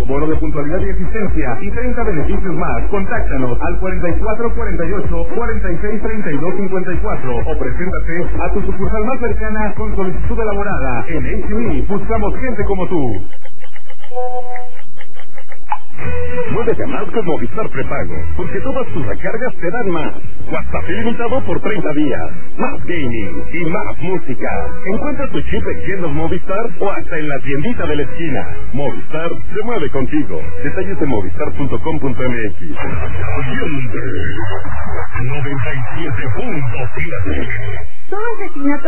bono de puntualidad y asistencia y 30 beneficios más. Contáctanos al 4448-463254 o preséntate a tu sucursal más cercana con solicitud elaborada. En HME buscamos gente como tú. Muévete más con Movistar Prepago, porque todas tus recargas te dan más. WhatsApp ilimitado por 30 días, más gaming y más música. Encuentra tu chip en tiendas Movistar o hasta en la tiendita de la esquina. Movistar se mueve contigo. Detalles de movistar.com.mx. 97.7. Todo asesinato